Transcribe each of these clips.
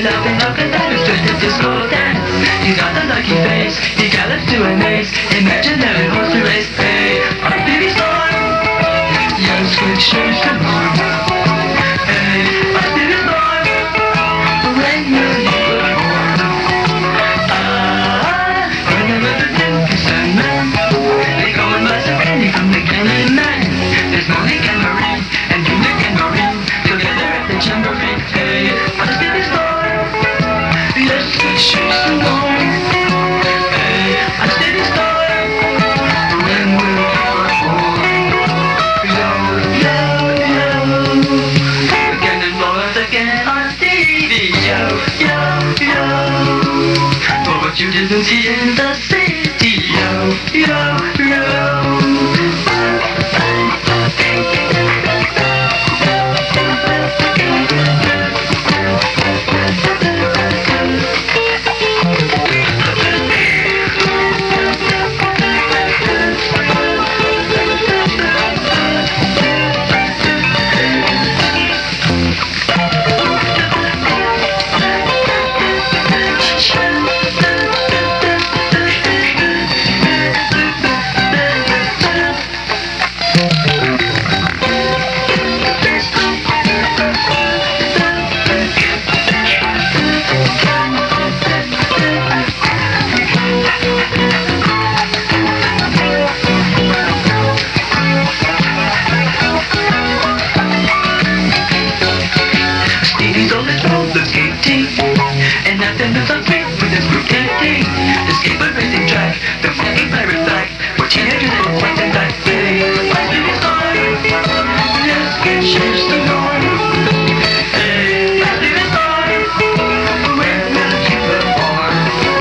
laughing up and down, it's just a disco dance. He's got a lucky face, he gallops to an ace, imaginary horse race. Hey, our baby star, yes, good shoes to norm. Hey, our baby star, when will you were born? Whenever the Disney Sandman, they go and buy some candy from the candy man. There's Monique and Marie, and Unique and Maureen, together at the jamboree. Hey, our baby star, yes, good shoes to norm. Hey, our baby star, when will you were born? Yo, yo, yo, the cannonballs again on TV. Yo, yo, yo, for what you didn't see in the city. Yo, yo, yo. Stevie's always rollerskating, and afternoons are great with his group dating. The skateboard racing track, the funky pirate flag, where teenagers and fight and die. Hey, my Stevie's star, let's get changed to norm. Hey, my Stevie's star, when will you be born?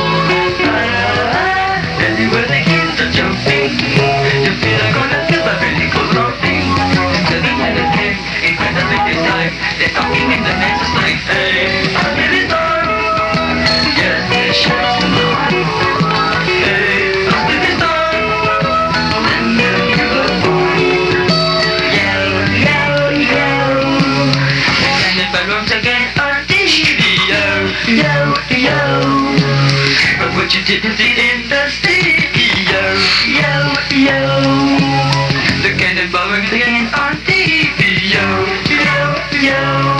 Anywhere the kids are jumping, you feel like on a silver really cool romping. Instead of meditating, ain't quite the big time. They're talking in the nest like, hey, our baby star, yes, it shines the light. Hey, our baby star, when will you be born? Yo, yo, yo, and if I run again on TV, yo, yo, yo, but what you didn't see in the city, yo, yo, yo, the cannonball runs again on TV, yo, yo, yo.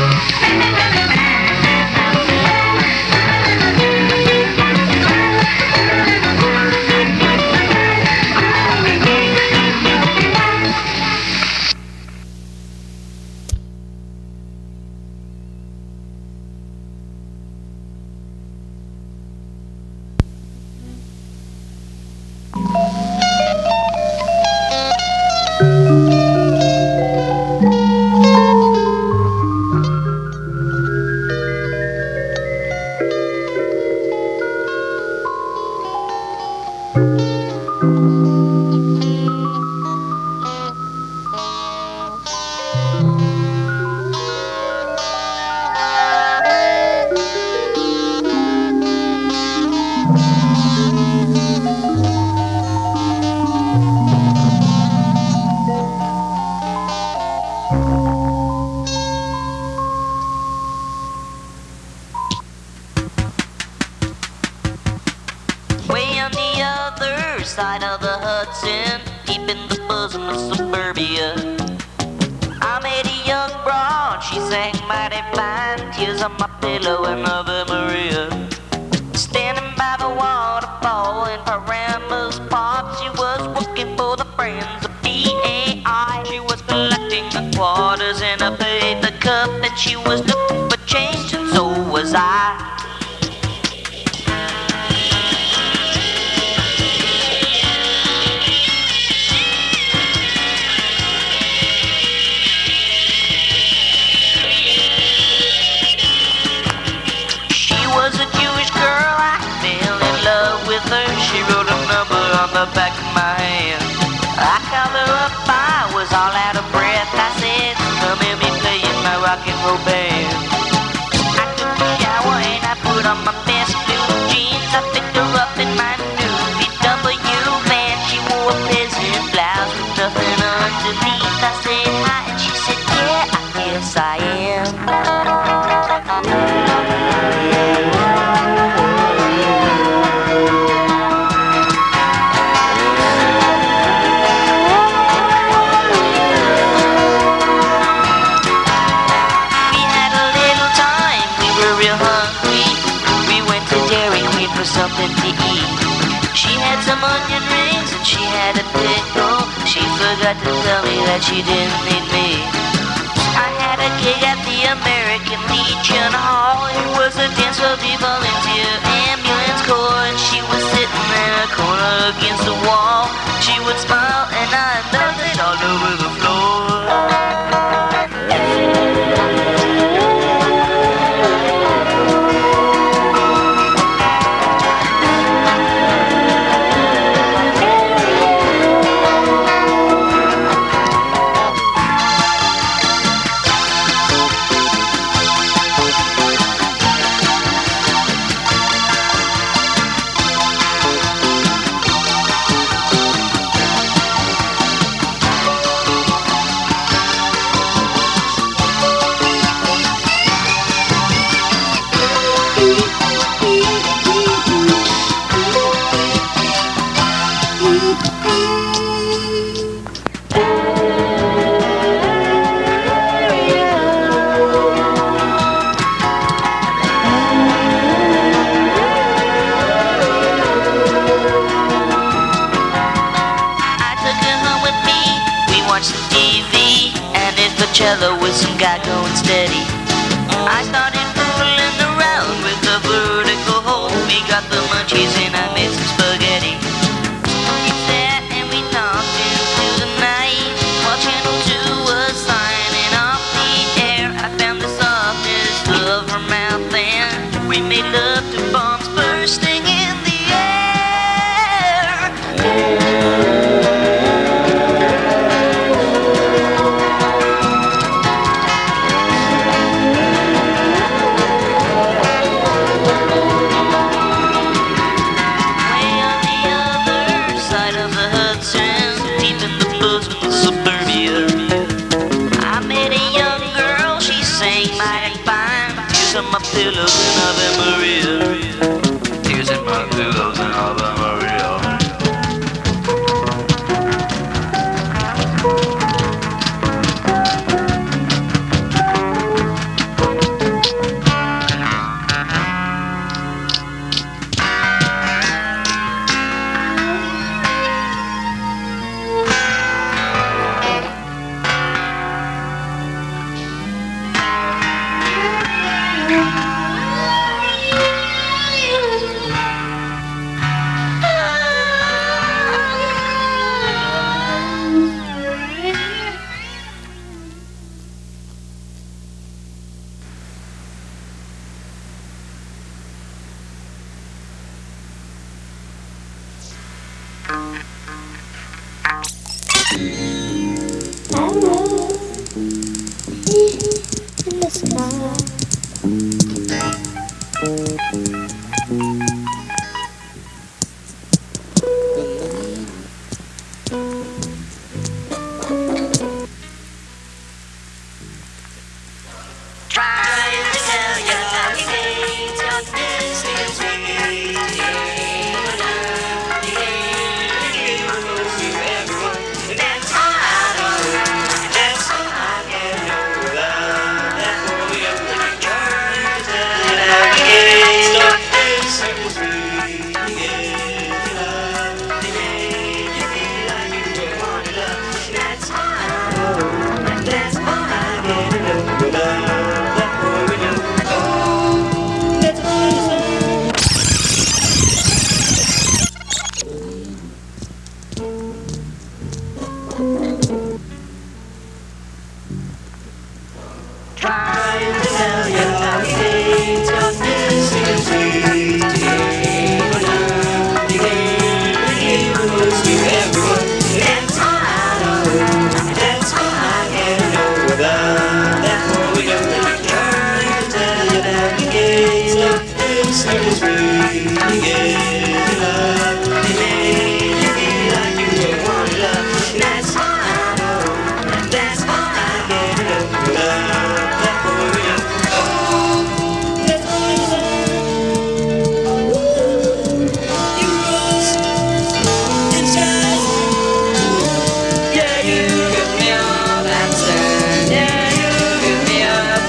Way on the other side of the Hudson, deep in the bosom of suburbia, I met a young broad, she sang mighty fine, tears on my pillow and Ave Maria. Standing by the waterfall in Paramus Park, she was working for the Friends of PAI. She was collecting the quarters and I paid the cup, and she was looking for change, and so was I. She wrote a number on the back of my hand. I called her up, I was all out of breath. I said, come hear me playing my rock and roll band. went to eat. She had some onion rings and she had a pickle. She forgot to tell me that she didn't need me. I had a gig at the American Legion Hall. It was a dance for the volunteer ambulance corps, and she was sitting in a corner against the wall. She would smile and I melted all over the floor. Cello with some guy going steady. I started fooling around with the vertical hold. We got the munchies and I made some spaghetti. We sat and we talked into the night while Channel 2 was signing off the air. I found the softness of her mouth and we made love to bombs bursting in the air. My pillows and Ave Maria. Tears in my pillows and Ave Maria.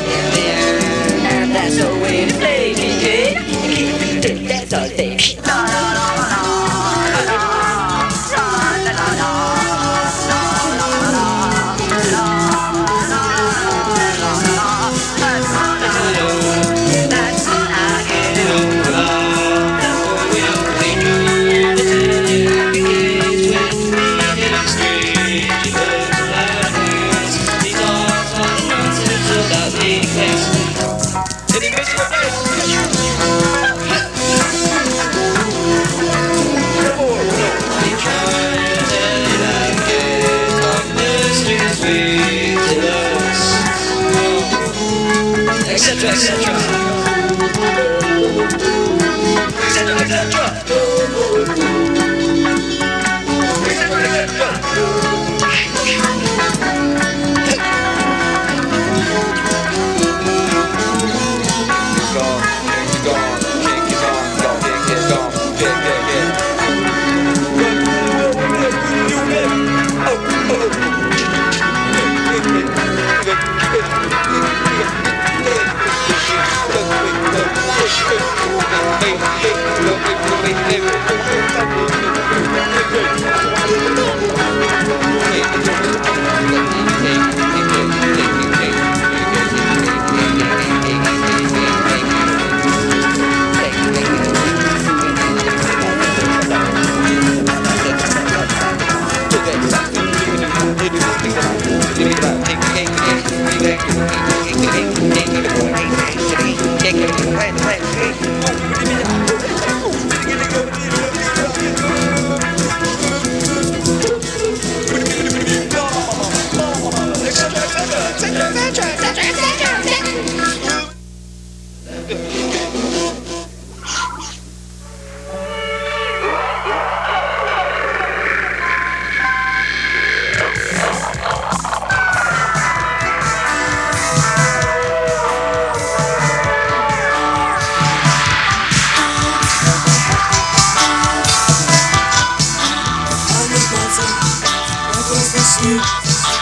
That's the way to play me, yeah. That's all, baby. What was the sweet?